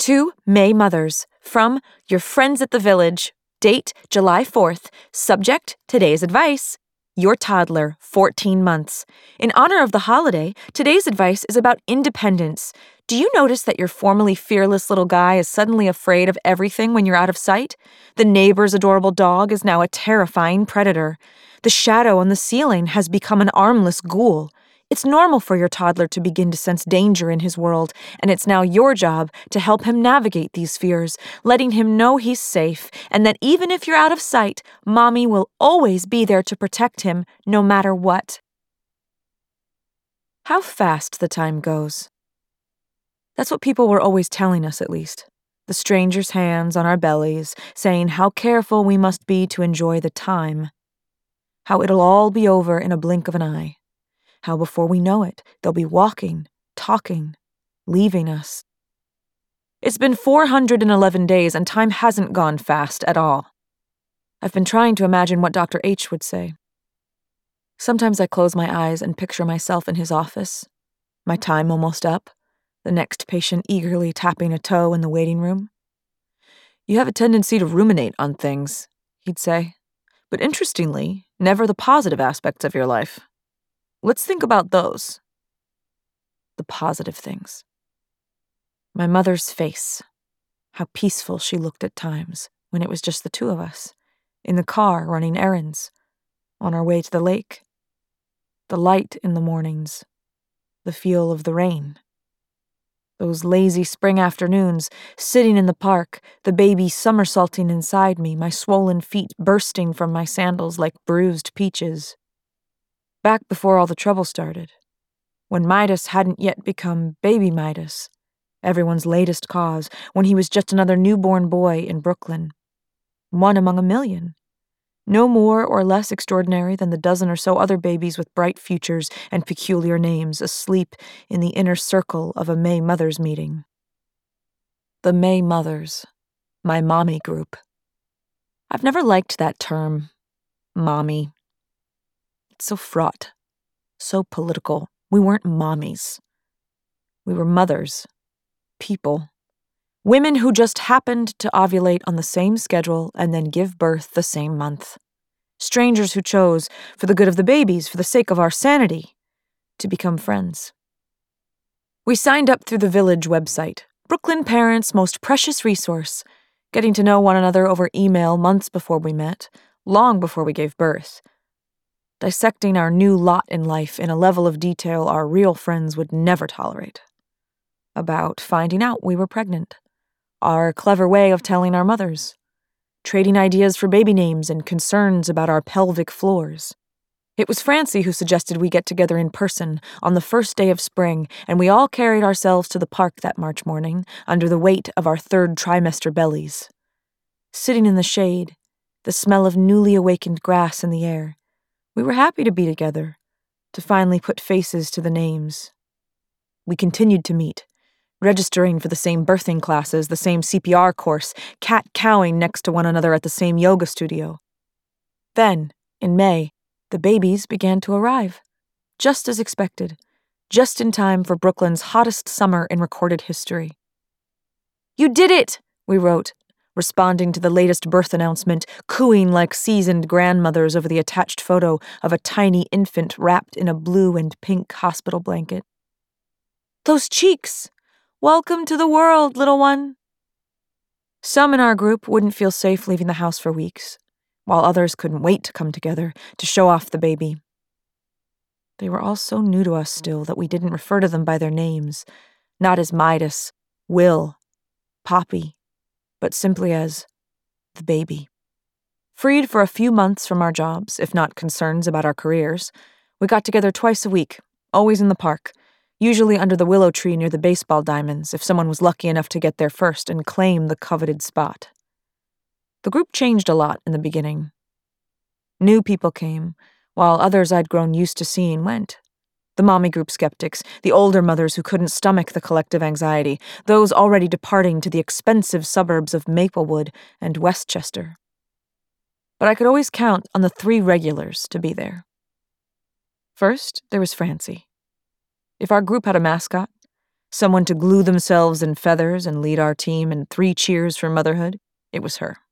To May Mothers, from Your Friends at the Village. Date, July 4th. Subject, today's advice. Your toddler, 14 months. In honor of the holiday, today's advice is about independence. Do you notice that your formerly fearless little guy is suddenly afraid of everything when you're out of sight? The neighbor's adorable dog is now a terrifying predator. The shadow on the ceiling has become an armless ghoul. It's normal for your toddler to begin to sense danger in his world, and it's now your job to help him navigate these fears, letting him know he's safe, and that even if you're out of sight, Mommy will always be there to protect him, no matter what. How fast the time goes. That's what people were always telling us, at least. The stranger's hands on our bellies, saying how careful we must be to enjoy the time. How it'll all be over in a blink of an eye. How before we know it, they'll be walking, talking, leaving us. It's been 411 days and time hasn't gone fast at all. I've been trying to imagine what Dr. H would say. Sometimes I close my eyes and picture myself in his office, my time almost up, the next patient eagerly tapping a toe in the waiting room. You have a tendency to ruminate on things, he'd say, but interestingly, never the positive aspects of your life. Let's think about those. The positive things. My mother's face. How peaceful she looked at times when it was just the two of us, in the car running errands, on our way to the lake. The light in the mornings. The feel of the rain. Those lazy spring afternoons, sitting in the park, the baby somersaulting inside me, my swollen feet bursting from my sandals like bruised peaches. Back before all the trouble started, when Midas hadn't yet become baby Midas, everyone's latest cause, when he was just another newborn boy in Brooklyn. One among a million. No more or less extraordinary than the dozen or so other babies with bright futures and peculiar names asleep in the inner circle of a May Mothers meeting. The May Mothers, my mommy group. I've never liked that term, mommy. It's so fraught, so political. We weren't mommies. We were mothers, people, women who just happened to ovulate on the same schedule and then give birth the same month. Strangers who chose, for the good of the babies, for the sake of our sanity, to become friends. We signed up through the Village website, Brooklyn parents' most precious resource, getting to know one another over email months before we met, long before we gave birth. Dissecting our new lot in life in a level of detail our real friends would never tolerate. About finding out we were pregnant. Our clever way of telling our mothers. Trading ideas for baby names and concerns about our pelvic floors. It was Francie who suggested we get together in person on the first day of spring, and we all carried ourselves to the park that March morning under the weight of our third trimester bellies. Sitting in the shade, the smell of newly awakened grass in the air, we were happy to be together, to finally put faces to the names. We continued to meet, registering for the same birthing classes, the same CPR course, cat-cowing next to one another at the same yoga studio. Then, in May, the babies began to arrive, just as expected, just in time for Brooklyn's hottest summer in recorded history. "You did it!" we wrote, responding to the latest birth announcement, cooing like seasoned grandmothers over the attached photo of a tiny infant wrapped in a blue and pink hospital blanket. "Those cheeks! Welcome to the world, little one!" Some in our group wouldn't feel safe leaving the house for weeks, while others couldn't wait to come together to show off the baby. They were all so new to us still that we didn't refer to them by their names, not as Midas, Will, Poppy, but simply as the baby. Freed for a few months from our jobs, if not concerns about our careers, we got together twice a week, always in the park, usually under the willow tree near the baseball diamonds if someone was lucky enough to get there first and claim the coveted spot. The group changed a lot in the beginning. New people came, while others I'd grown used to seeing went. The mommy group skeptics, the older mothers who couldn't stomach the collective anxiety, those already departing to the expensive suburbs of Maplewood and Westchester. But I could always count on the 3 regulars to be there. First, there was Francie. If our group had a mascot, Someone to glue themselves in feathers and lead our team in 3 cheers for motherhood, it was her.